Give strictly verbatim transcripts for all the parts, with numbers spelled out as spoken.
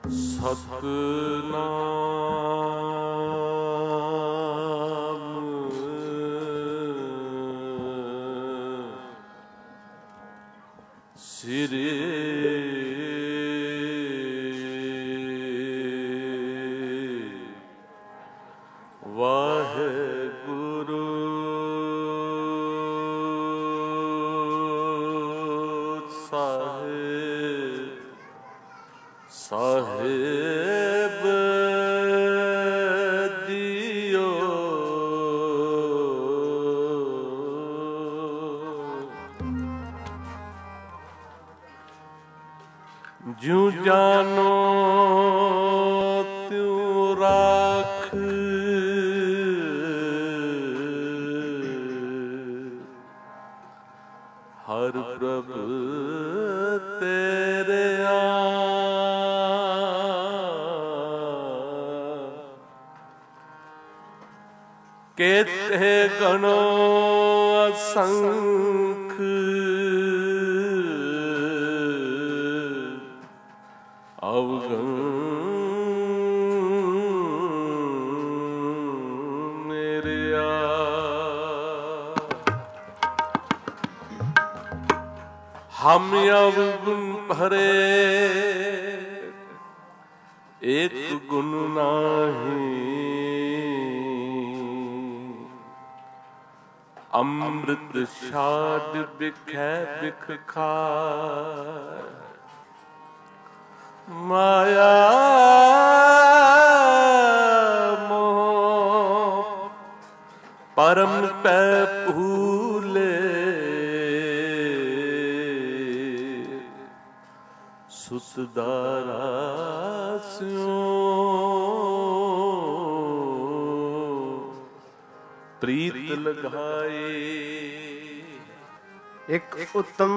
उत्तम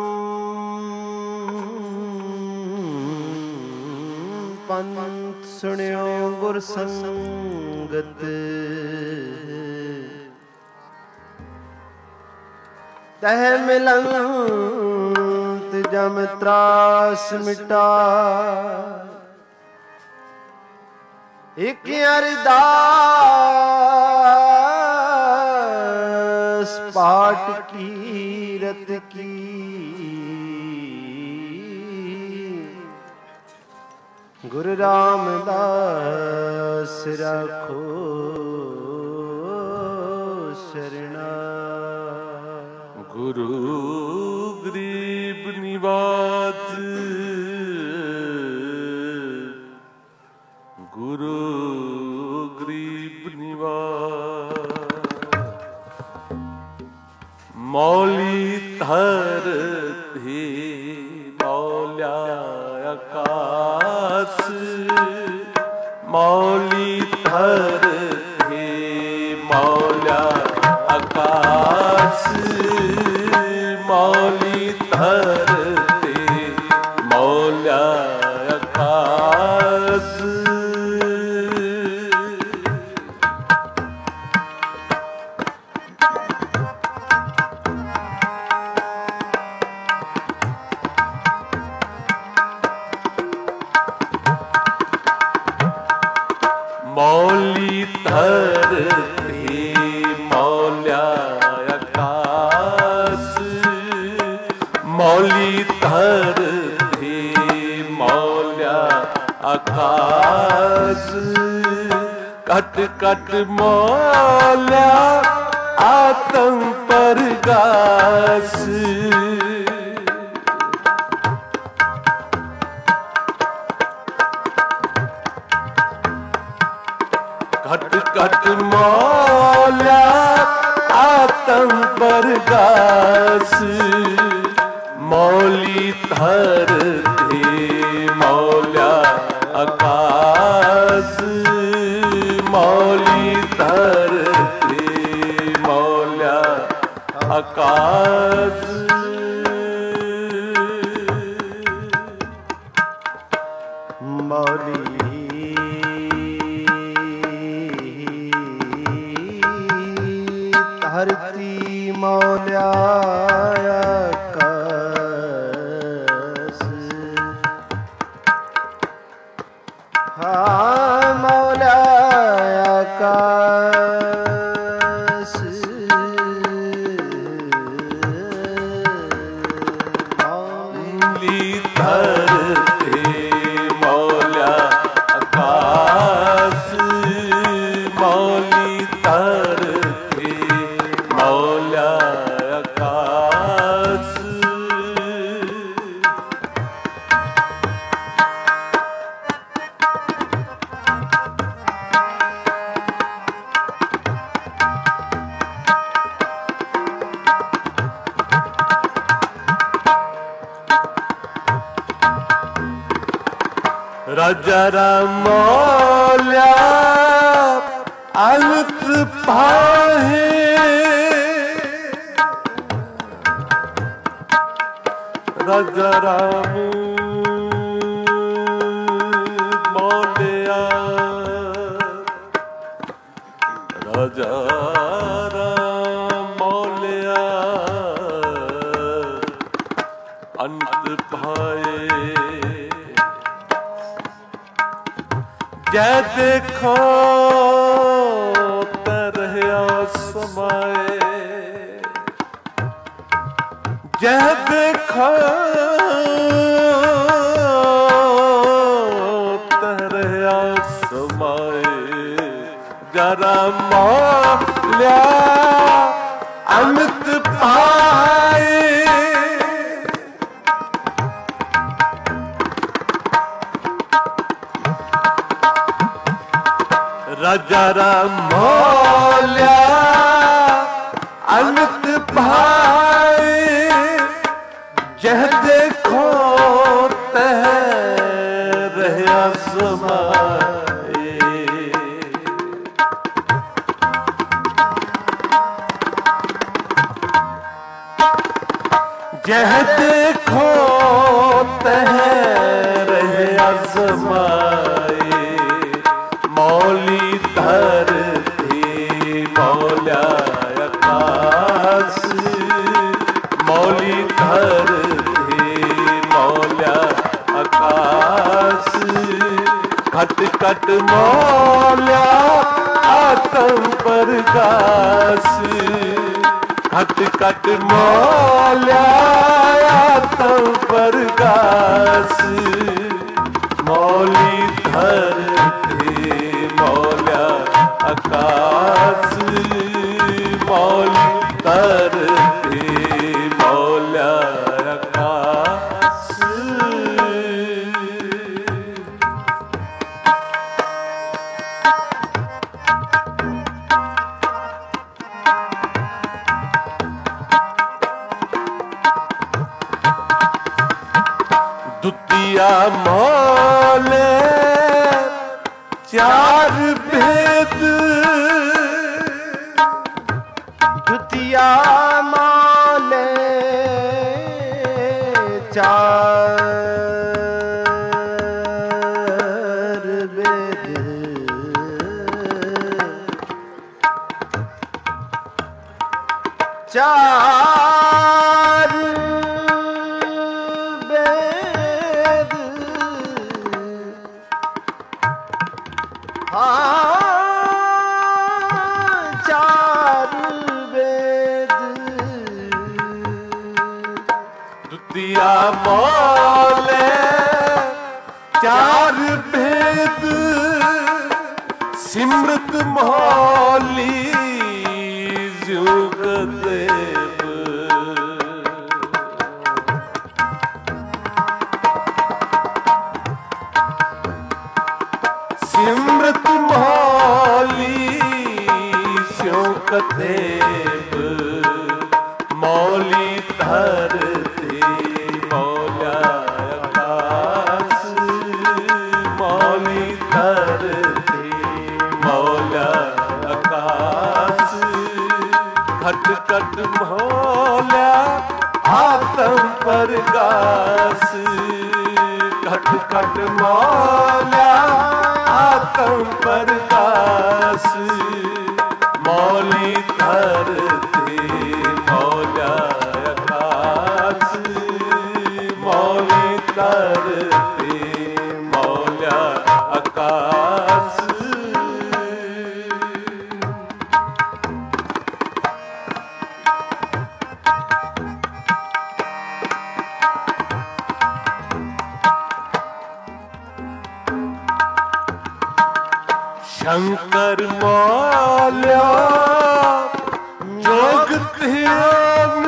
पंथ सुनियो गुर संगत, तह मिलंत जम त्रास मिटा, एक अरदास पाठ कीरत की, गुरु रामदास राखो शरणा। गुरु गरीब निवाज, गुरु गरीब निवाज, मौली धरती मौल्या आकाश, मौली धरती मौल्या आकाश, मौली धरती मौल्या आकाश। मौली धरती मौल्या आकाश, मौली धरती मौल्या आकाश, कट कट मौल्या आत्म परगास, घट घट मौल्या आत्म परगास, मौली धरती मौल्या आकाश, मौली धरती मौल्या आकाश। मौली धरती मौल्या आकाश, राजा राम मौल्या अंत पाहे राजा राम मौल्या राजा राम मौल्या अंत पाए जय देखो तरया समाए जय देखो तरया समाए जरा मौल्या अमित पाए राजा राम मौल्या अमित भाई जह देखो तह रहया समाए जह देखो तह रहया समाए मौली धरती मौल्या आकाश मौली धरती मौल्या आकाश खट खट मौल्या आत्म प्रकाश खट खट मौल्या आत्म प्रकाश मौली धरती मौल्या आकाश मौली धरती मौल्या आकाश दुतिया मौले चार भेद द्वितीया मौले चार वेद चार वेद हाँ चार वेद दुतिया मौले चार भेद सिमृत मौली जुग देव सिमृत मौली स्योक देव मौली धरती मौल्या आकाश मौली धरती मौल्या आकाश खट खट मौल्या आत्म प्रकाश खट खट मौल्या आत्म प्रकाश मौली धरती मौल्या आकाश मौली धरती मौल्या आकाश शंकर मौल्या जोग ध्यान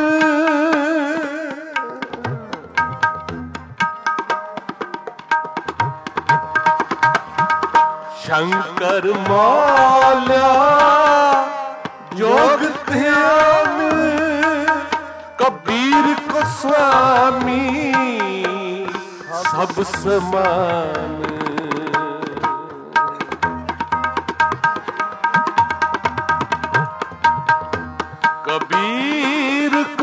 शंकर मौल्या जोग ध्यान कबीर को स्वामी सब समान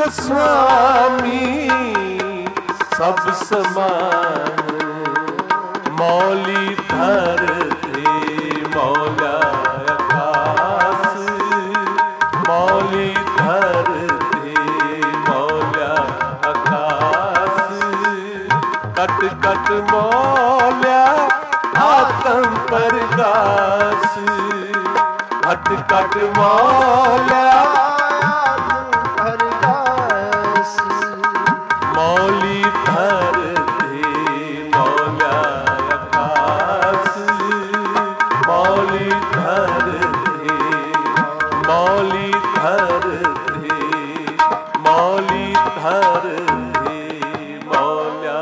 स्वामी सब समान मौली धरती मौला आकाश मौली धरती मौला आकाश कट कट मौला आत्म प्रकाश कट कट मौला मौली धरती मौला आकाश मौली धरती मौली धरती मौली धरती मौला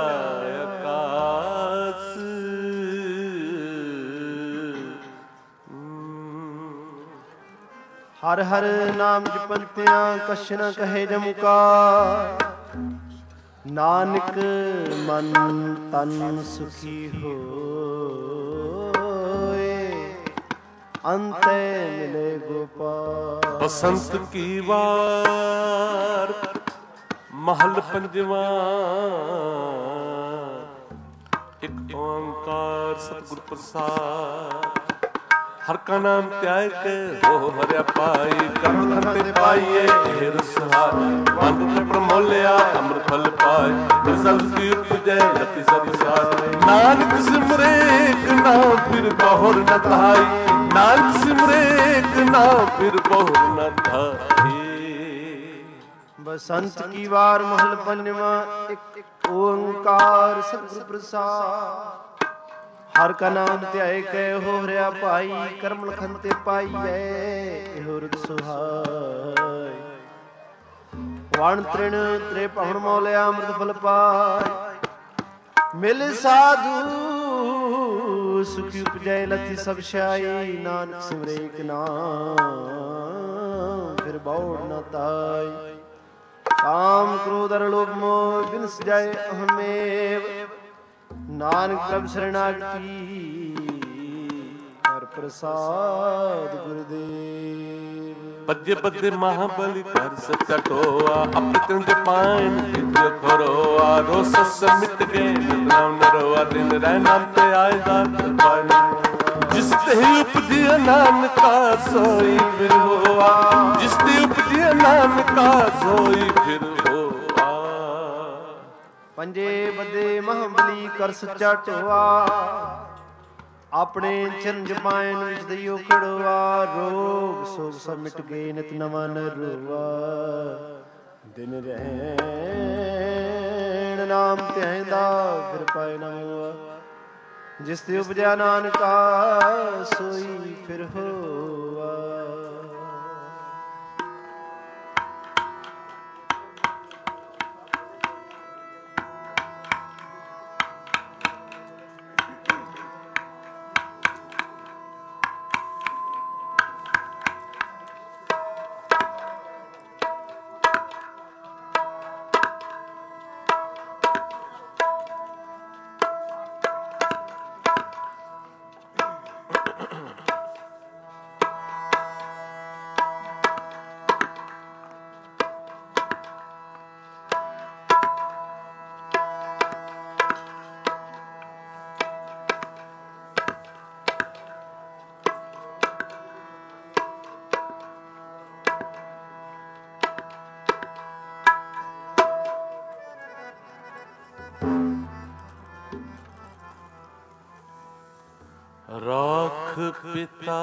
आकाश। हर हर नाम जपंतियां कछ न कहे जमुका नानक मन तन सुखी होए अंते मिले गोपाल। बसंत की वार महल पंजवा एक ओंकार सतगुर प्रसाद हर का नाम त्याग के हो हरिया पाई कर्म धंधे पाइए ढेर सहाय मन में प्रमोलिया अमृत फल पाए सब की उपजय लति सब साथ नानक सिमरे एक नाम फिर बहुर न धाई नानक सिमरे एक नाम फिर बहुर न धाई। बसंत की वार महल पंजवा एक ओंकार सतगुर प्रसाद हर का नाम ध्याए कै हो हरिया पाई कर्म लखन ते पाइए हुरत सुहाय। वण तृण त्रे पहुण मौलिया अमृत फल पाय मिल साधु सुखी उपजय लथी सब शाई नानक सिमरे एक नाम फिर बौड़ न ताई। काम क्रोध अर लोभ मोह बिन सजाए अहमेव नानक प्रभ शरणागति हर प्रसाद गुरुदेव। पद्य पद्य महाबली कर सच्चा टोआ अपने ते पाइन विद्य खरोआ रोस समिट गए नाम नरोआ दिन रह नाम ते आए दात पाइन जिस ते उपजिया नाम का सोई फिर होआ जिस ते उपजिया नाम का सोई फिर होआ। पंजे बदे महाबली कर सच्चा टोआ ਆਪਣੇ ਚਰਨ ਜਪਾਇਨ ਵਿੱਚ ਦਈਓ ਖੜਵਾ ਰੋਗ ਸੋਗ ਸਭ ਮਿਟ ਗਏ ਨਿਤ ਨਵਾਂ ਨਰਵਾ ਦਿਨ ਰਹਿਣ ਨਾਮ ਧਿਆਇਂਦਾ ਫਿਰ ਪਾਏ ਨਾ ਹੋਆ ਜਿਸ ਤੇ ਉਪਜਿਆ ਨਾਨਕਾ ਸੋਈ ਫਿਰ ਹੋਆ। राख पिता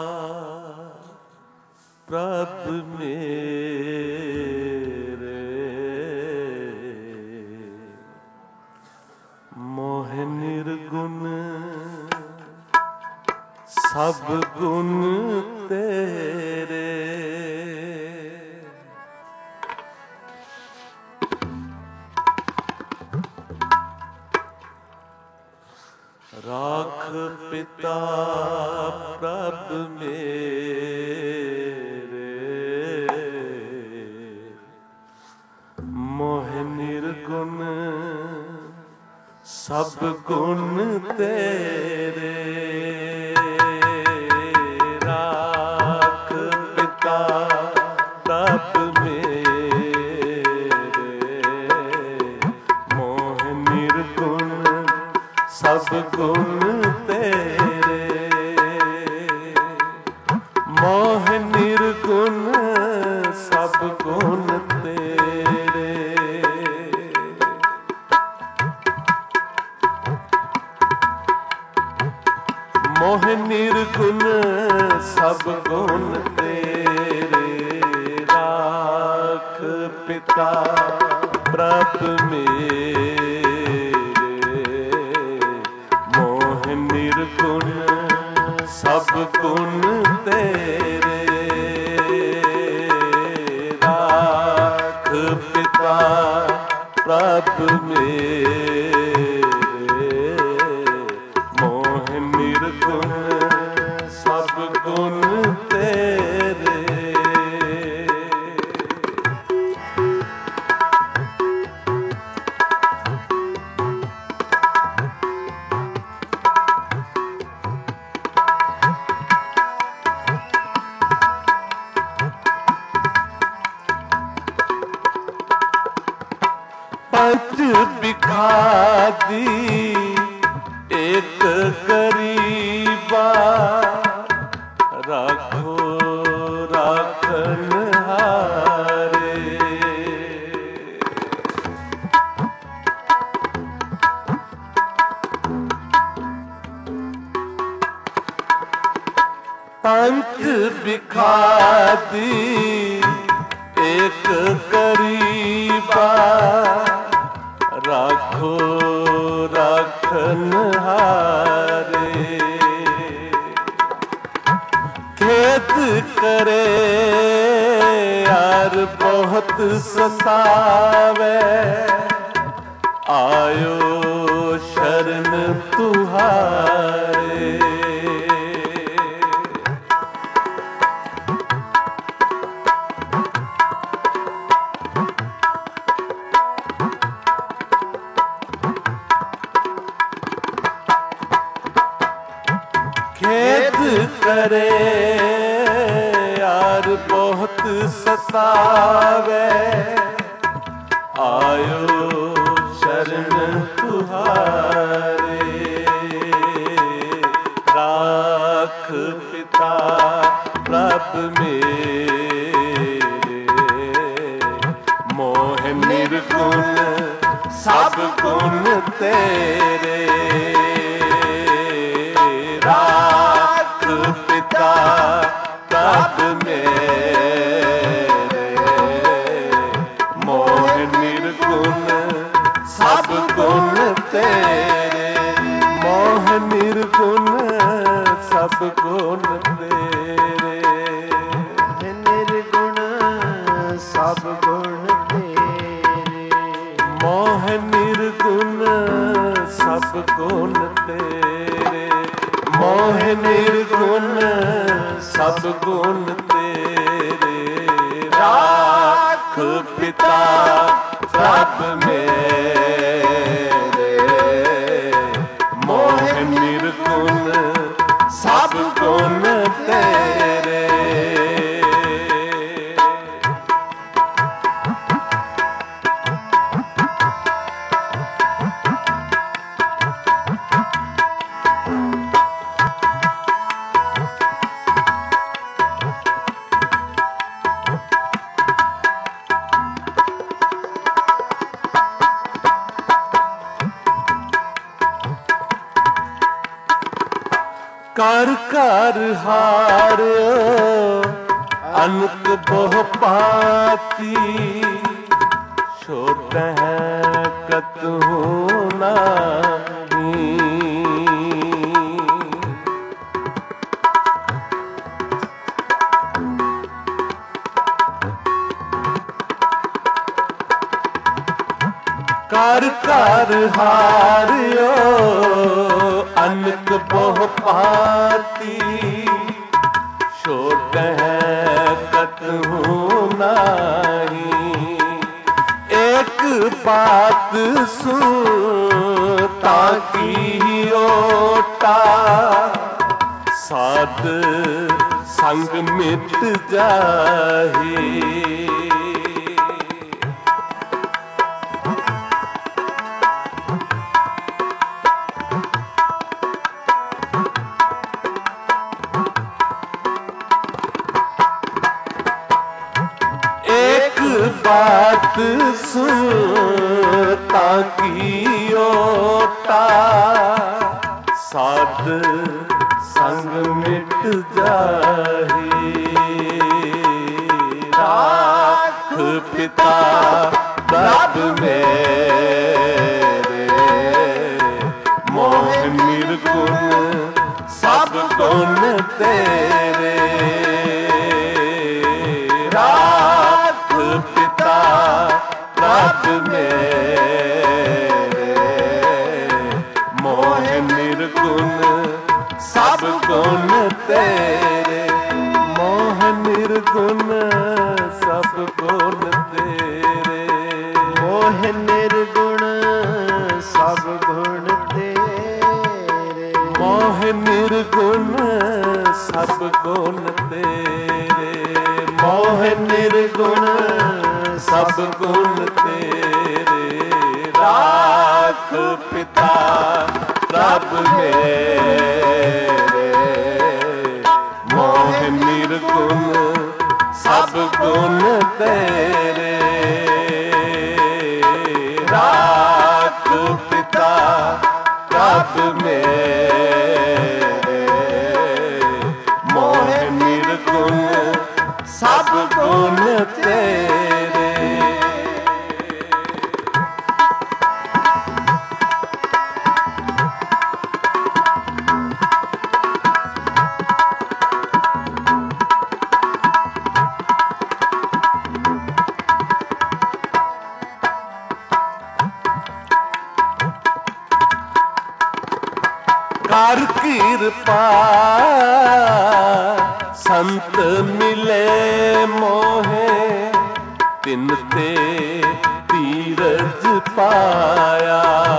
प्रभ मेरे मोह निर्गुण सब गुण तेरे राख पिता प्रभ मेरे मोह निर्गुण सब गुण तेरे राख पिता प्रभ मेरे गुण सब गुण तेरे। मोह निर्गुण सब गुण तेरे। राख पिता प्रभु मेरे। मोह निर्गुण सब गुण तेरे। राख पिता प्रभु मेरे। मोह निर्गुण सब गुण तेरे। पंच बिखादी एक गरीबा। राखो राखन हारे। पंच बिखादी एक गरीबा। राखो राखन हारे। खेद करे यार बहुत सतावे। आयो शरण तुहारे। खेद करे यार बहुत सतावे। आयो शरण तुहारे। राख पिता प्रभु मेरे। मोह निर्गुण सब गुण तेरे। राख पिता प्रभु मेरे। मोह निर्गुण सब गुण तेरे। मोह निर्गुण सब गुण तेरे। निर्गुण सब गुण तेरे। मोह निर्गुण सब गुण तेरे। मोह निर्गुण सब गुण तेरे। राख पिता प्रभु मेरे। मोह निर्गुण सब गुण तेरे। कर कर हार्यो अनक बहु पाती। छोट है कतहु नाही। कर कर हार्यो अनक बहु पाती। छोट है कतहु नाही। एक बात सुन ताकि ओटा। साध संग मिट जाही। बात सुन ताकि ओटा साध संग मिट जाही। राख पिता प्रभ मेरे मोह निर्गुण सब गुण तेरे। राख पिता प्रभ मेरे मोह निर्गुण सब गुण तेरे। मोह निर्गुण सब गुण तेरे। मोह निर्गुण सब गुण तेरे। मोह निर्गुण सब गुण तेरे। मोह निर्गुण सब गुण तेरे। राख पिता प्रभ मेरे मोह निर्गुण सब गुण तेरे। राख पिता प्रभ मेरे मोह निर्गुण सब गुण तेरे। कर कृपा संत मिले मोहे तिन ते धीरज पाया।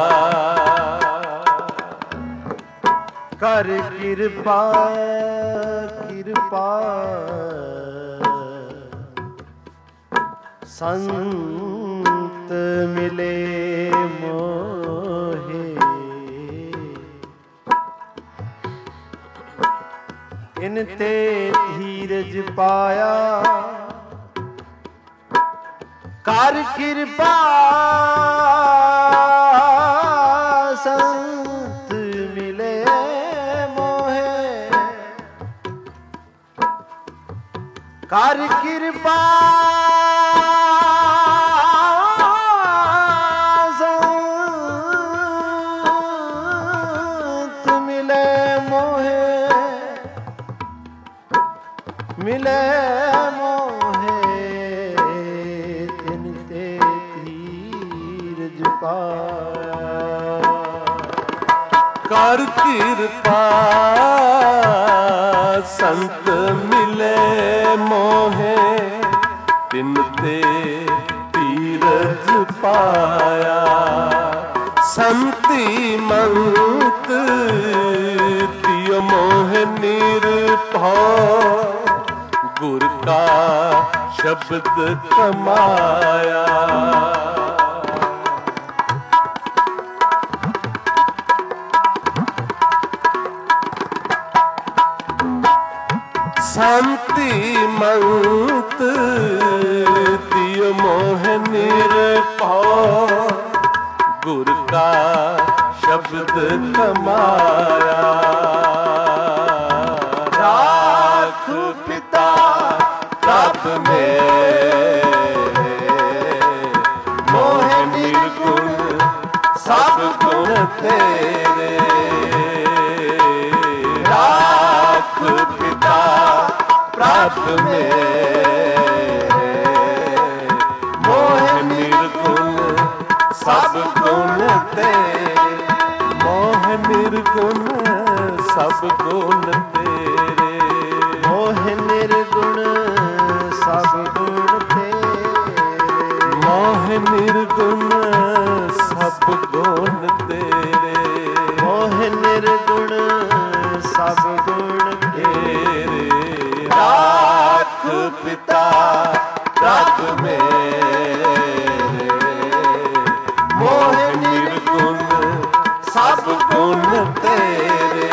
कर कृपा कृपा संत मिले मोहे इन ते धीरज पाया। कर कृपा संत मिले मोहे। कर कृपा संत मिले मोहे। मिले मोहे तिन ते धीरज पाया। कर कृपा संत मिले मोहे तिन ते धीरज पाया। संति मंत दियो मोह निरभव गुर का शब्द कमाया। शांति मंत दियो मोह निरभव गुर का शब्द कमाया। राख पिता प्रभ मेरे मोह निर्गुण सब गुण तेरे। राख पिता प्रभ मेरे मोह निर्गुण सब गुण तेरे। मोह निर्गुण सब गुण तेरे। मोह निर्गुण सब गुण तेरे। मोह निर्गुण सब गुण तेरे। मोह निर्गुण सब गुण तेरे। राख पिता प्रभ मेरे मोह निर्गुण सब गुण तेरे।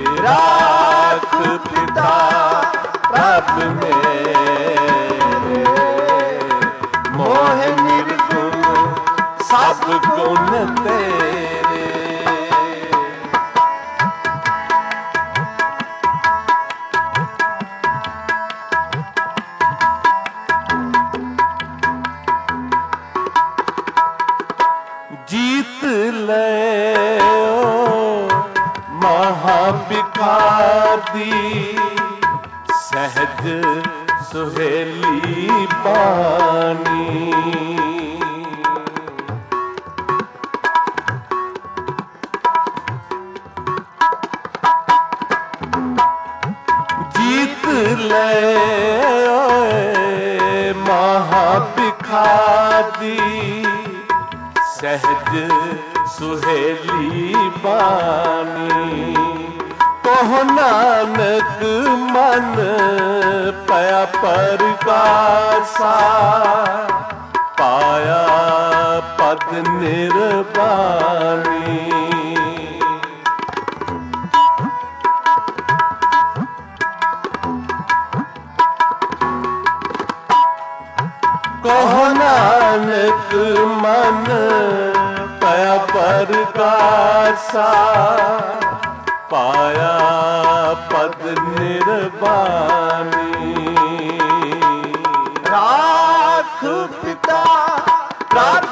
राख पिता प्रभ मेरे सब गुण तेरे। जीत ले महाबिखारी सहज सुहेली बानी। जीत ले महाबिखारी सहज सुहेली बानी। कहो नानक मन पया परगासा पाया पद निर्वाणी। कहो नानक मन पया परगासा पाया पद निर्वाणी। राख पिता प्रभ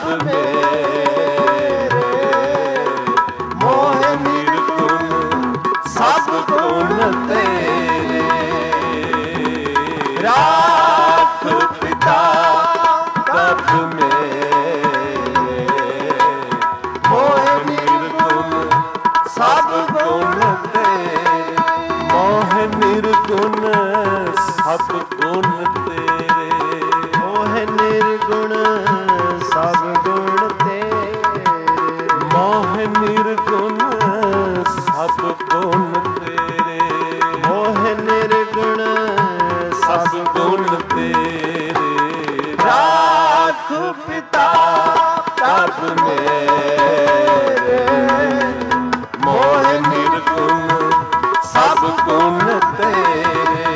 मेरे मोह निर्गुण सब गुण तेरे। राख पिता प्रभ मेरे मोह निर्गुण सब गुण तेरे। मोह निर्गुण सब गुण तेरे। मोह निर्गुण सब गुण तेरे। मोह निर्गुण सब गुण तेरे। मोह निर्गुण सब गुण तेरे। राख पिता प्रभ मेरे मोह निर्गुण सब गुण तेरे।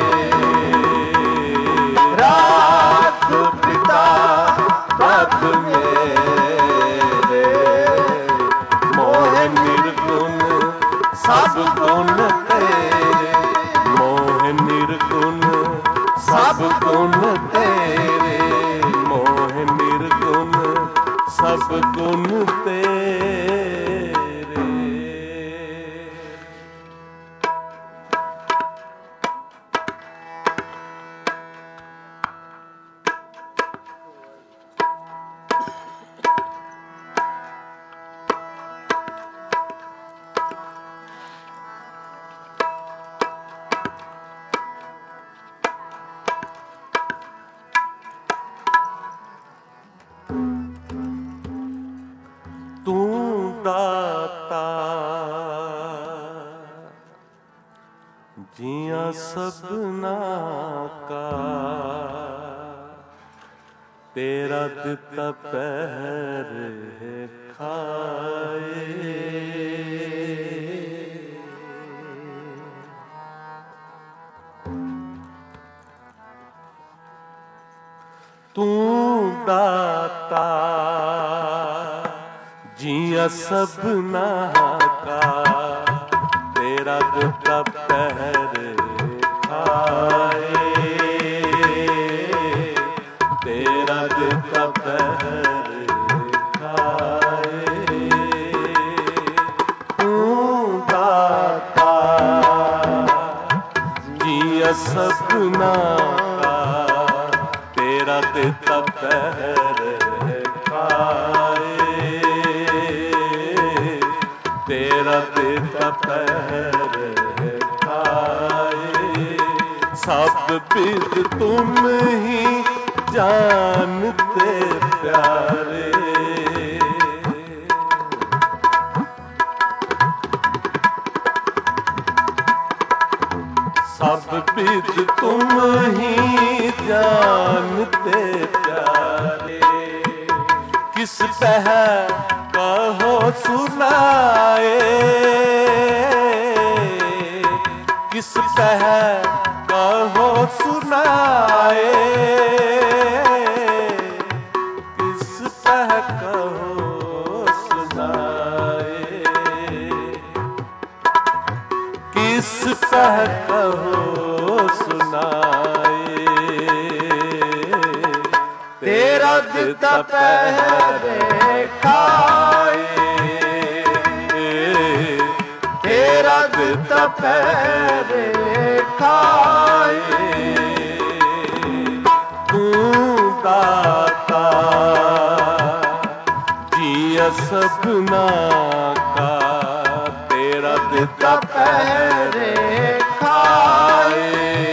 राख पिता प्रभ मेरे मोह निर्गुण सब गुण तेरे। मोह निर्गुण सब गुण तेरे। मोह निर्गुण सब गुण तेरे। तू दाता जिया सबना का तेरा दिता पैर खाए। तू दाता जिया सबना का तेरा दिता पैर खाए। तेरा दिता पैर खाए। तू दाता जिया सबना का तेरा दिता पैर खाए। तेरा दिता पैर खाए। सब बिद तुम ही जानते प्यारे। सब बिद तुम ही जानते प्यारे। किस पह कहो सुनाए। किस पह कहो सुनाए। किस पह कहो ਦਿੱਤਾ ਪਹਿਰੇ ਖਾਏ, ਤੇਰਾ ਦਿੱਤਾ ਪਹਿਰੇ ਖਾਏ। ਤੂੰ ਦਾਤਾ ਜੀਆ ਸਭਨਾ ਕਾ, ਤੇਰਾ ਦਿੱਤਾ ਪਹਿਰੇ ਖਾਏ,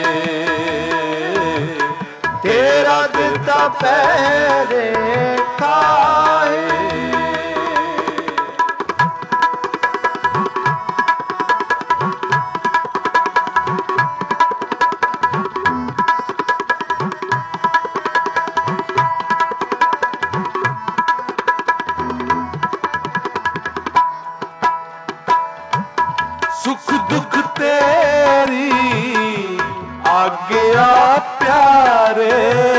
ਤੇਰਾ ਦਿੱਤਾ ਪਹਿਰੇ ਖਾਏ। ਸੁਖ ਦੁਖ ਤੇਰੀ ਆਗਿਆ ਪਿਆਰੇ,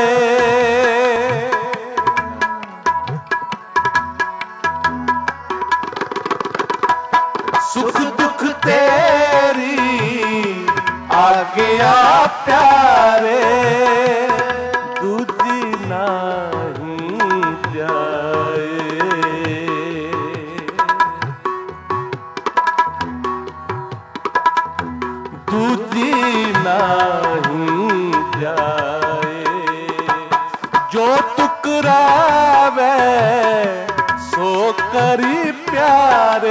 ਸੁਖ ਦੁਖ ਤੇਰੀ ਆਗਿਆ ਪਿਆਰੇ, ਦੂਜੀ ਨਹੀਂ ਜਾਏ। ਦੂਜੀ ਨਹੀਂ ਜਾਏ, ਜੋ ਟੁਕਰਾਵੇ ਸੋ ਕਰੀ ਪਿਆਰੇ,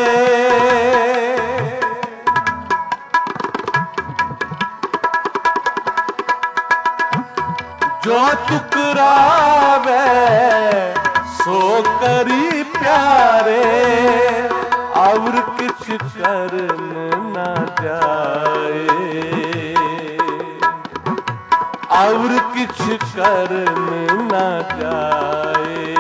ਜੋ ਟੁਕਰਾਵੇ ਸੋ ਕਰੀ ਪਿਆਰੇ, ਔਰ ਕਿਛ ਕਰਨ ਨਾ ਜਾਏ, ਔਰ ਕਿਛ ਕਰਨ ਨਾ ਜਾਏ।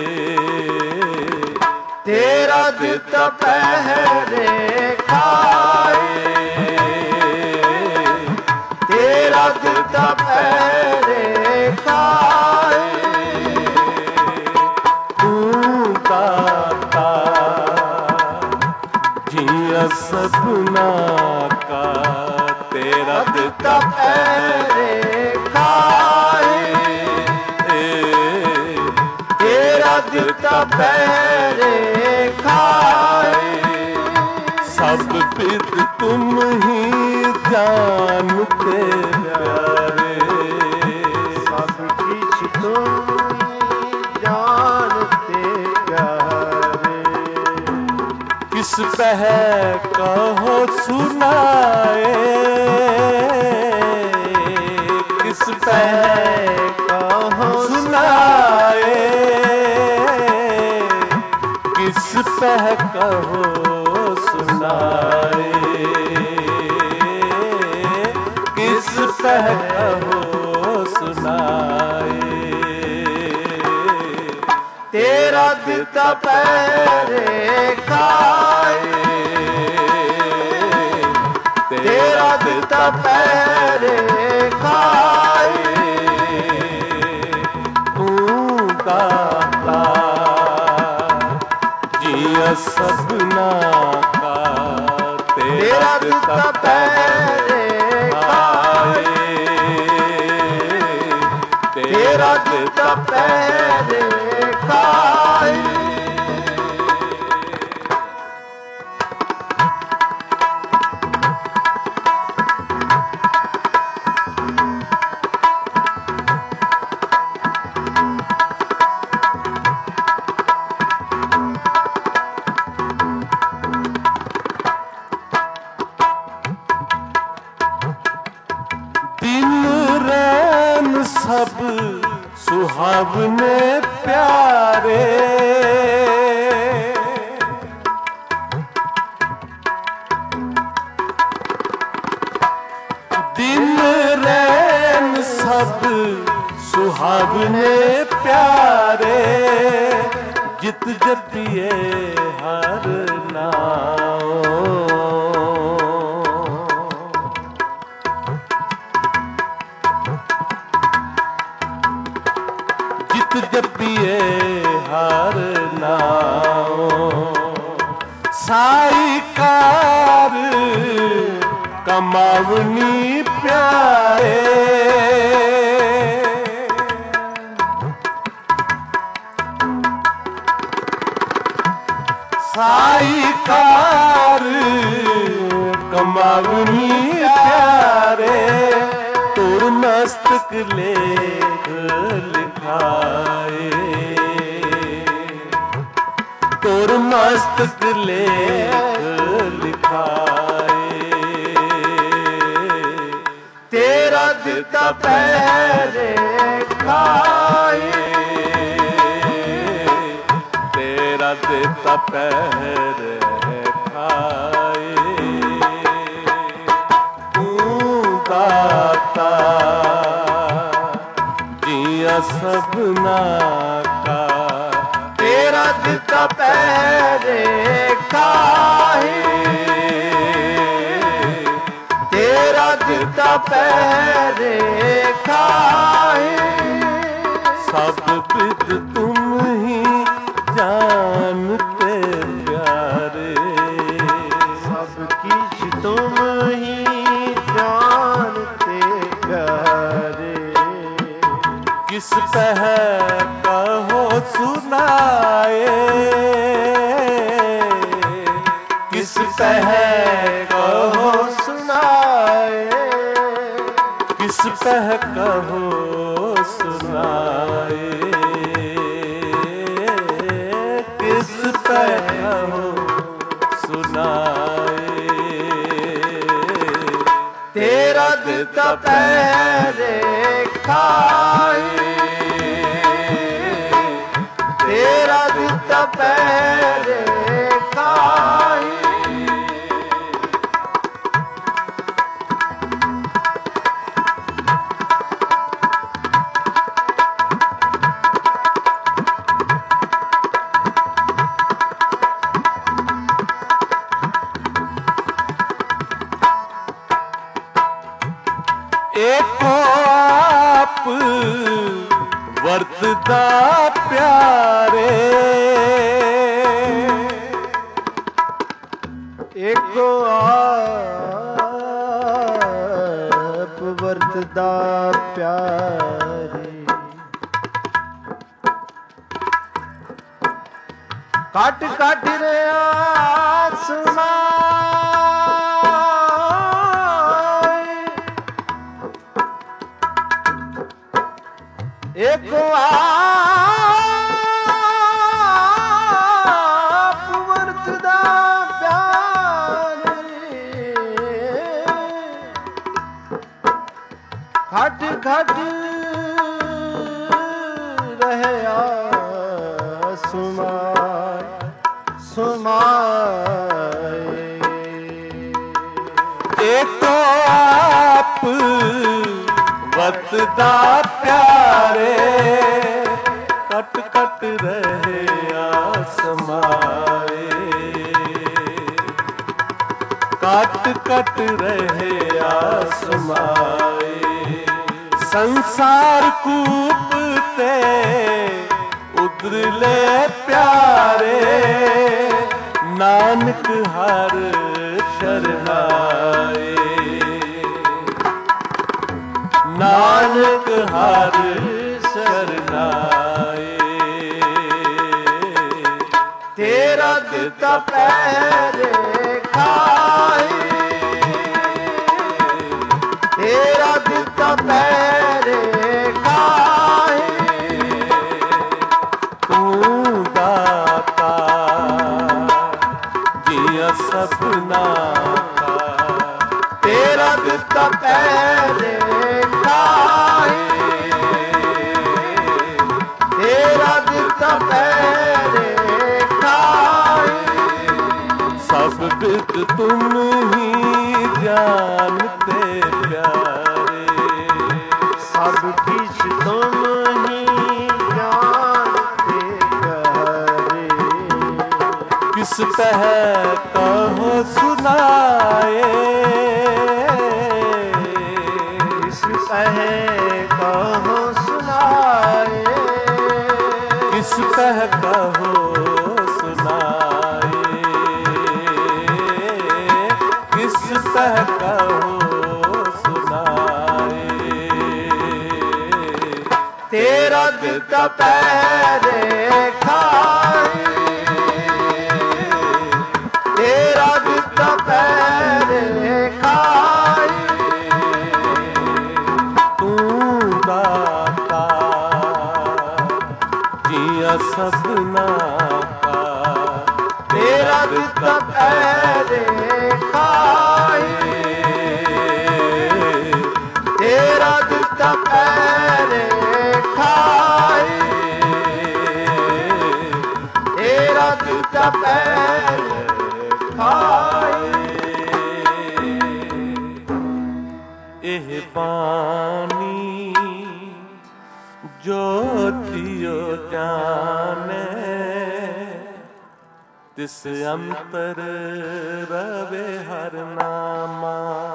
ਤੇਰਾ ਦਿੱਤਾ ਪਹਿਰੇ ਖਾਏ, ਤੇਰਾ ਦਿੱਤਾ ਪਹਿਰੇ ਖਾਏ। ਤੂੰ ਦਾਤਾ ਜੀਆ ਸਭਨਾ ਕਾ, ਤੇਰਾ ਦਿੱਤਾ ਪਹਿਰੇ ਖਾਏ, ਤੇਰਾ ਦਿੱਤਾ ਪਹਿਰੇ ਖਾਏ। ਸਭ ਬਿਦ ਤੁਮ ਹੀ ਜਾਣਤੇ ਪਿਆਰੇ, ਸਭ ਕਿਛ ਤੁਮ ਜਾਣਤੇ ਪਿਆਰੇ। ਕਿਸ ਪਹਿ ਕਹੋ ਸੁਨਾਏ, ਕਿਸ ਪਹਿ ਕਹੋ ਸੁਨਾਏ, ਕਿਸ ਪਹਿ ਕਹੋ ਸੁਨਾਏ, ਕਿਸ ਪਹਿ ਕਹੋ ਸੁਨਾਏ। ਤੇਰਾ ਦਿੱਤਾ ਪਹਿਰੇ ਖਾਏ, ਤੇਰਾ ਦਿੱਤਾ ਪਹਿਰੇ ਖਾਏ। ਤੂੰ ਦਾਤਾ ਜੀਆ ਸਭਨਾ ਕਾ, ਤੇਰਾ ਦਿੱਤਾ ਪਹਿਰੇ ਖਾਏ, ਤੇਰਾ ਦਿੱਤਾ ਪਹਿਰੇ ਖਾਏ। ਸਭ ਸੁਹਾਵਨੇ ਪਿਆਰੇ, ਦਿਨ ਰੈਨ ਸਭ ਸੁਹਾਵਨੇ ਪਿਆਰੇ, ਜਿਤ ਜਪੀਏ ਹਰ ਨਾਮ, ਜਿਤ ਜਪੀਏ ਹਰ ਨਾਮ। ਸਾਈ ਕਾਰ ਕਮਾਵਨੀ ਪਿਆਰੇ, पावनी प्यारे तुर मस्तक लेख लिखाए, तुर मस्तक लेख लिखाए। तेरा दिता पहरे खाए, तेरा दिता पहरे खाए। तू दाता जिया सबना का, तेरा दिता पहरे खाए, तेरा दिता पहरे खाए। सब बिद तुम ही जानते प्यारे, सब किछ तुम ही जानते प्यारे। किस पह कहो सुनाए, किस पह कहो सुनाए, किस पह कहो सुनाए, किस पह कहो सुनाए। तेरा दिता पहरे खाए, तेरा दिता पहरे खाए। एको आप वरतदा प्यारे, एको आप वरतदा प्यारे। काट काट रे आसमां, एको आप वरतदा प्यारे। खट खट रहे आसमां समाए। एको आप वरतदा प्यारे कट कट रहे आसमाए, कट कट रहे आसमाए। संसार कूपते उद्रले प्यारे, नानक हर शरणाए, नानक हर शरणाए। तेरा दिता पहरे खाए, तेरा दिता पहरे खाए। तू दाता जिया सपना का, तेरा दिता पहरे खाए, तेरा दिता पहरे खाए। सब बिद तुम ही जानते प्यारे, सब किछ तुम ही जानते प्यारे। किस पह कहो सुनाए, किस पह कहो सुनाए, किस पह कहो सुनाए, किस पह कहो सुनाए। तेरा दिता पहरे खाए, तेरा दिता पहरे खाए। सपना का। तेरा दिता पैरे खाए, तेरा दिता पैरे खाए, तेरा दिता पैरे खाए। एह बानी जो दियो जाने, तिस अंतर रवे हर नामा।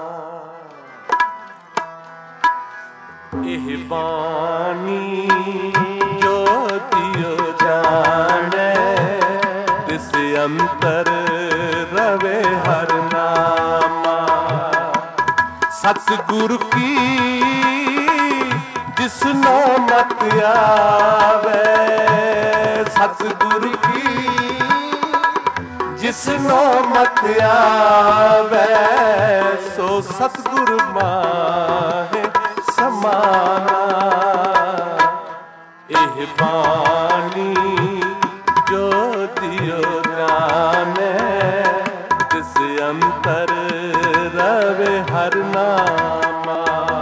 एह बानी जो दियो जाने, तिस अंतर रवे हर नामा। सतगुरु की जिसनो मत आवे, सतगुरु की जिसनो मत आवे, सो सतगुरु माहे समाना। एह बानी जो दियो जाने, तिस अंतर रवे हर नामा।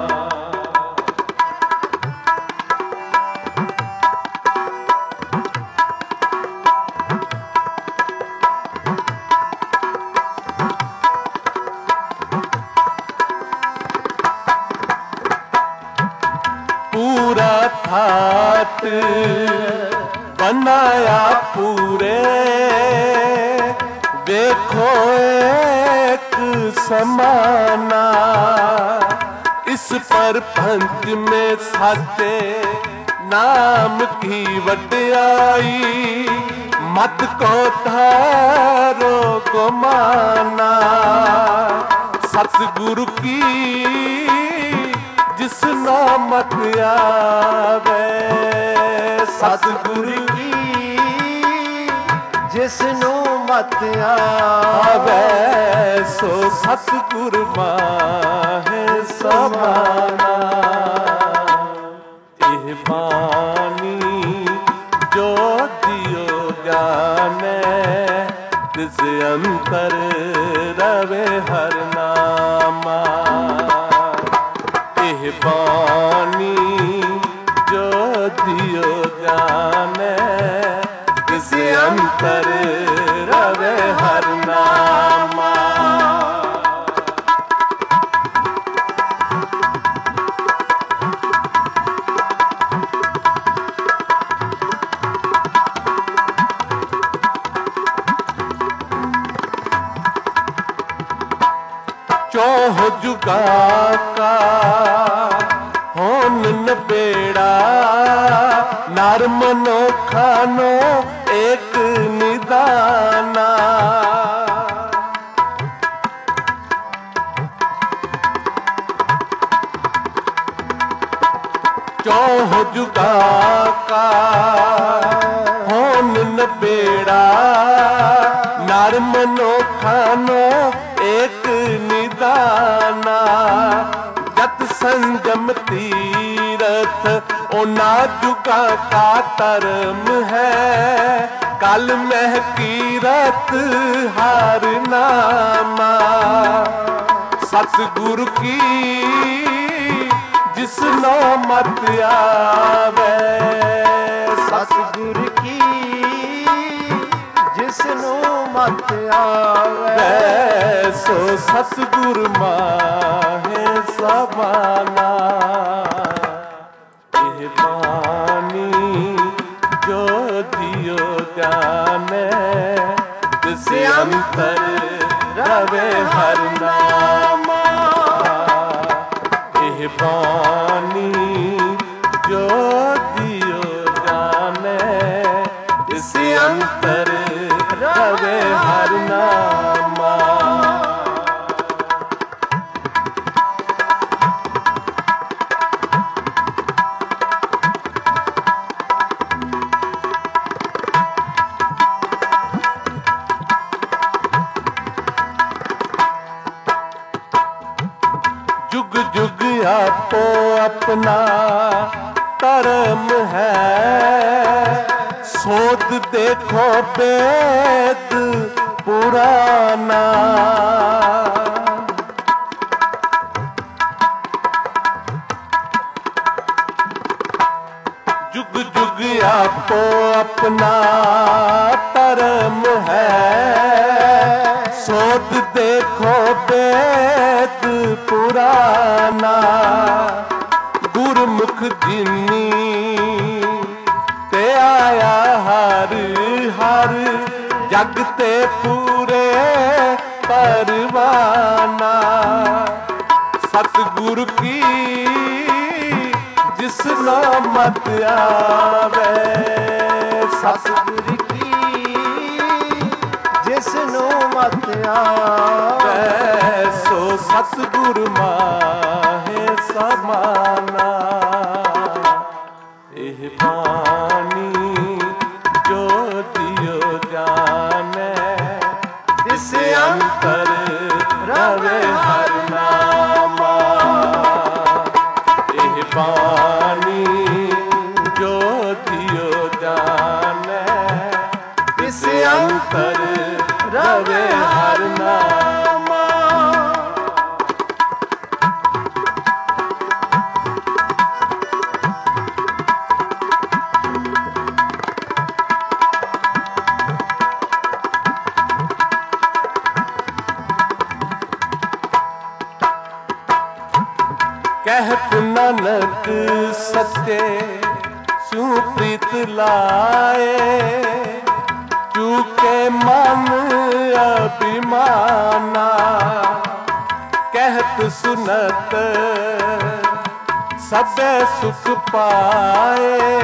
पूरा थाट बनाया पूरे, देखो एक समाना। इस पर पंच में साचे नाम की वड्याई, मत को थारो को माना। सतगुरु की जिसनो मत आवे, सतगुरु की जिसनो मत आवे, सो सतगुरु माहे समाना। एह बानी जो दियो जाने, तिस अंतर रवे हर नामा। एह बानी जो दियो जाने, तिस अंतर रवे हर नामा। चौह जुगा का होन नबेड़ा, नार मनो खानो एक निदाना। चौह जुगा का होन नबेड़ा, नार मनो खानो एक निदाना। जत संजम तीरथ ओना जुगा का धर्म है, कल मह कीरत हार नामा। सतगुरु की जिसनो मत आवे, सतगुरु की जिसनो मत आवे, सो सतगुरु माहे समाना। एह बानी जो दियो जाने, तिस अंतर रवे हर नामा। एह बानी जो दियो जाने, तिस अंतर रवे हर नामा। जुग जुग आपो अपना धर्म है, सोध देखो वेद पुराना, जुग जुग आपो अपना धर्म है। सोध देखो वेद पुराना, गुरमुख जिनी ते आया हर हर, जग ते पूरे परवाना। सतगुरु की जिसना मत आवे, सतगुरु की जिसनो मत आवे, सो सतगुरु माहे समाना। एह बानी जो दियो जाने, तिस अंतर रवे हर नामा। एह बानी जो दियो जाने, तिस अंतर रवे हर नामा। कहत नानक सच्चे सू प्रीत लाए, चूके मन अभिमाना। कहत सुनत सबे सुख पाए,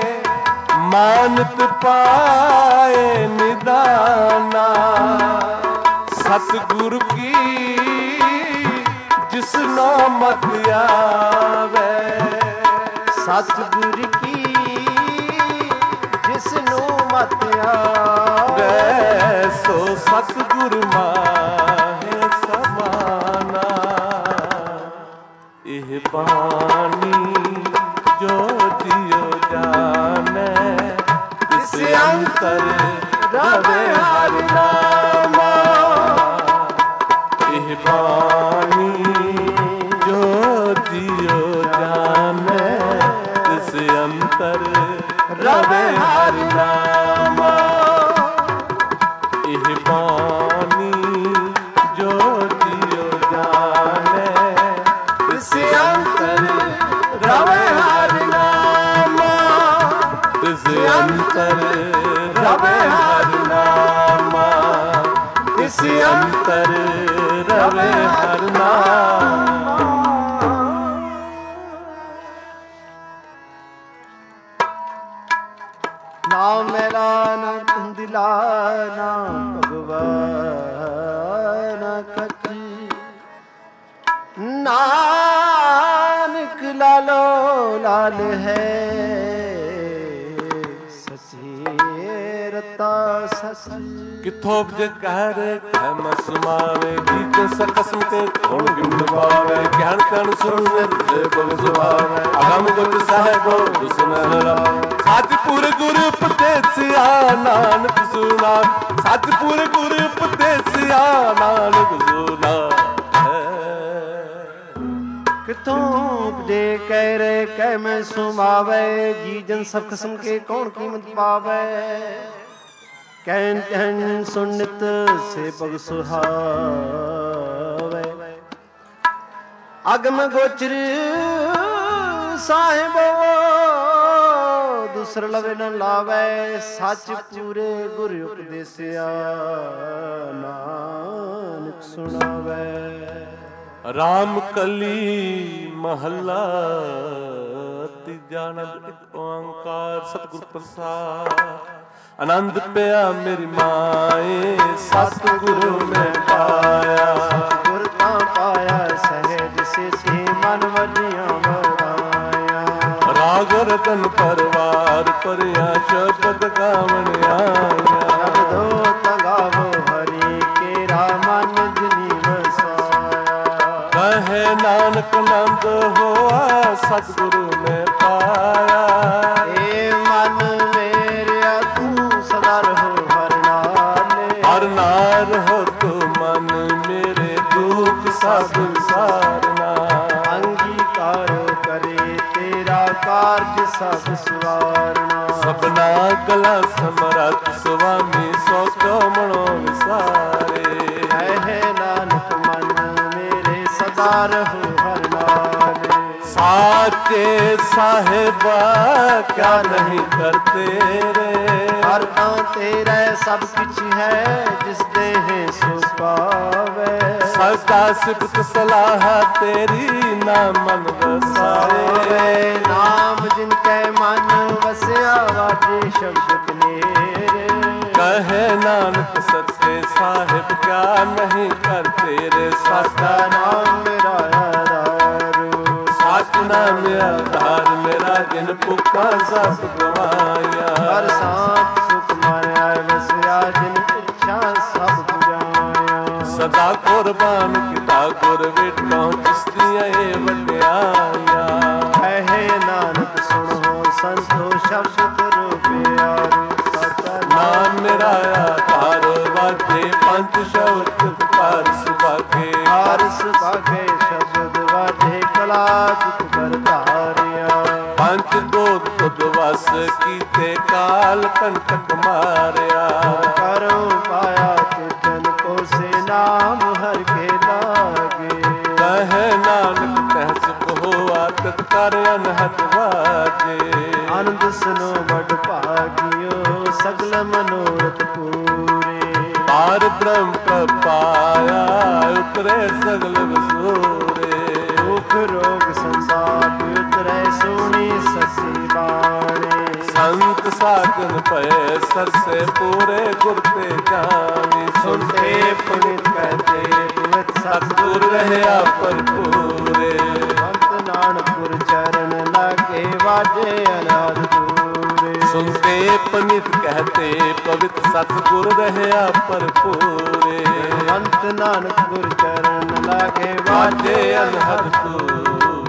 मानत पाए निदाना। सतगुरु की जिसनो मत आवे, सतगुरु की जिसनो मत आवे, सो सतगुरु माहे समाना। एह बानी जो दियो जाने, इस अंतर रवे हर नामा। एह बानी जो दियो जाने, इस अंतर रवे हर नामा। एह बानी जो दियो जाने, इस अंतर रवे हर नामा। इस अंतर रवे हर नामा, इस अंतर रवे हर नामा। नाम मेरा न कुंदिला ना भगवान कची, नानक लालो लाल है, सची रता सची। किथों उपज कहर खम सुमावे, गीत सकसम के गुण गुण पावे। ज्ञान कण सुन दे बल सुभावे, अगम गुट साहिबो सुनरा। सतपुर गुरु उपदेसिया नानक सुना, सतपुर गुरु उपदेसिया नानक सुना। किथों उपजे कह रे कह में सुमावे, जी जन सब किस्म के कौन कीमत पावे। कहन कहन सुनित से पग सुहावे, अगम गोचर साहिबो दूसर लवे न लावे। सच पूरे गुर उपदेसिया नानक सुनावे। राम कली महला तीजा, एक ओंकार सतगुर प्रसाद। आनंद पिया मेरी माए, सतगुरु में पाया। गुर ता पाया सहज से मन वलियां बराया। राग रतन परवार परिया, शब्द गावन आया। शब्दो तगावो हरि केरा मन जनी बसाया। कहे नानक नंद होआ, सतगुरु में पाया। ए मन मेरे ਸਭ ਸਵਾਰਨਾ। ਸਭਨਾ ਗਲਾ ਸਮਰੱਥ ਸੁਆਮੀ ਸੋ ਕੋ ਮਣੋ ਵਿਸਾਰੇ। ਕਹੇ ਨਾਨਕ ਮਨ ਮੇਰੇ ਸਦਾ ਰਹੋ ਹਰਿ ਨਾਲੇ। ਸਾਚੇ ਸਾਹਿਬਾ ਕਿਆ ਨਹੀਂ ਕਰਤੇ ਰੇ। ਹਰ ਤਾਂ ਤੇਰਾ ਸਭ ਕੁਛ ਹੈ ਜਿਸ ਦੇਹ ਸੋ ਪਾਵੇ। ਸਦਾ ਸਿਫਤ ਸਲਾਹ ਤੇਰੀ ਨਾ ਮਨ ਵਸਾਰੇ। ਨਾਮ ਜਿਨ ਕੈ ਮਨ ਵਸਿਆ ਵਾਜੇ ਸ਼ਬਦ ਕਨੇਰੇ। ਕਹੇ ਨਾਨਕ ਸੱਚੇ ਸਾਹਿਬ ਕਿਆ ਨਹੀਂ ਕਰਤੇ ਰੇ। ਸਾਡਾ ਨਾਮ ਮੇਰਾ ਆਧਾਰੂ। ਸਚ ਨਾਮ ਆਧਾਰ ਮੇਰਾ ਜਿਨ ਭੁੱਖਾ ਸਭ ਗਵਾਇਆ। ਹਰ ਸਾਥ ਸੁਖ ਮਾਰਿਆ ਵਸਿਆ ਜਿਨ ਇੱਛਾ ਸਭ ਪੁਜਾਇਆ। ਸਦਾ ਕੁਰਬਾਨ ਕੀਤਾ ਗੁਰ ਵੇਟੋਂ ਜਿਸ ਦੀਆਂ ਇਹ ਵਡਿਆਈਆਂ। ਕਹੇ ਨਾਨਕ ਸੁਣੋ ਸੰਤੋ ਸ਼ਬਦ ਕਰੋ ਪਿਆਰੂ। ਸਾਡਾ ਨਾਮ ਮੇਰਾ ਆਧਾਰ ਵਾਜੇ ਪੰਜ ਸ਼ਬਦ ਪਰ ਸੁਭਾਗੇ। ਹਰ ਸੁਭਾਗੇ ਸ਼ਬਦ ਵਾਜੇ ਕਲਾ ਦੁਖ ਕਰ ਧਾਰਿਆ। ਪੰਜ ਦੋਧ ਤੁਧ ਵਸ ਕੀਤੇ ਕਾਲ ਕੰਟਕ ਮਾਰਿਆ। ਕਰੋ ਪਾਇਆ ਤਿਤਨ ਕੋ ਸੇ ਨਾਮ ਹਰ ਕੇ ਲਾਗੇ। ਕਹੇ ਨਾਨਕ ਤਹਿ ਸੁਖ ਹੋਆ ਤਤ ਕਰ ਅਨਹਦ ਵਾਜੇ। ਆਨੰਦ ਸੁਨੋ ਵਡ ਭਾਗਿਓ ਸਗਲ ਮਨੋਰਥ ਪੂਰੇ। ਪਾਰ ਬ੍ਰਹਮ ਪ੍ਰਪਾਇਆ ਉਤਰੇ ਸਗਲ ਵਸੂਰੇ। ਦੁਖ ਰੋਗ ਸੰਸਾਰ ਉਤਰੈ ਸੋਣੀ ਸੱਚੀ ਬਾਣੀ। ਸੰਤ ਸਾਜਨ ਪਏ ਸਰਸੇ ਪੂਰੇ ਗੁਰ ਤੇ ਜਾਣੀ। ਸੁਣਤੇ ਪੁਨਿਤ ਕਹਤੇ ਪਵਿੱਤ ਸਤਿਗੁਰ ਰਹਿਆ ਭਰਪੂਰੇ। ਸੰਤ ਨਾਨਕ ਗੁਰ ਚਰਨ ਲਾਗੇ ਵਾਜੇ ਅਨਾਦ ਦੂਰੇ। ਸੁਨਤੇ ਪਨਿਤ ਕਹਤੇ ਪਵਿੱਤ ਸਤਿਗੁਰ ਰਹਿਆ ਭਰਪੂਰੇ। ਸੰਤ ਨਾਨਕ ਗੁਰ ਚਰਨ ਲਾਗੇ ਵਾਜੇ ਵਾਜੇ ਅਨਹਦ ਤੂਰ।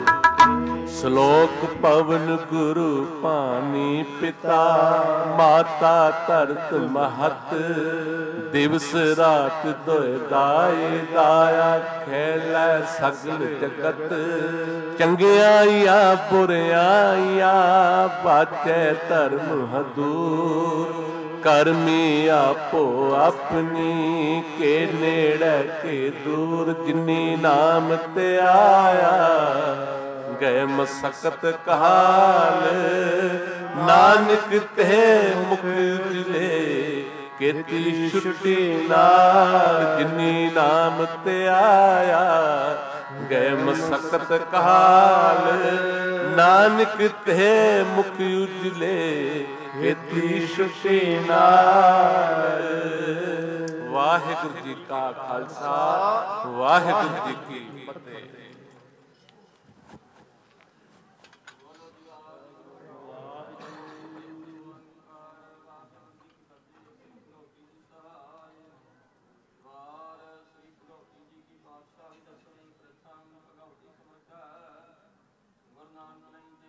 ਸ਼ਲੋਕ ਪਵਨ ਗੁਰੂ ਪਾਣੀ ਪਿਤਾ ਮਾਤਾ ਧਰਤ ਮਹਤ। ਦਿਵਸ ਰਾਤ ਦੋਇ ਦਾਈ ਦਾਇਆ ਖੇਲੈ ਸਗਲ ਜਗਤ। ਚੰਗਿਆਈਆਂ ਬੁਰਿਆਈਆਂ ਬਾਚੈ ਧਰਮ ਹਦੂਰ। ਕਰਮੀ ਆਪੋ ਆਪਣੀ ਕੇ ਨੇੜੇ ਕੇ ਦੂਰ। ਜਿਨੀ ਨਾਮ ਤੇ ਆਇਆ ਗਏ ਮਸਕਤ ਕਾਲ। ਨਾਨਕ ਤੇ ਮੁਖ ਉਜਲੇ ਕੀਤੀ ਛੁੱਟੀ ਨਾਲ। ਜਿਨੀ ਨਾਮ ਤੇ ਆਇਆ ਗਏ ਮਸਕਤ ਕਾਲ। ਨਾਨਕ ਤੇ ਮੁਖ ਉਜਲੇ ਕੀਤੀ ਛੁੱਟੀ ਨਾਲ। ਵਾਹਿਗੁਰੂ ਜੀ ਕਾ ਖਾਲਸਾ ਵਾਹਿਗੁਰੂ ਜੀ ਕੀ ਫਤਿਹ।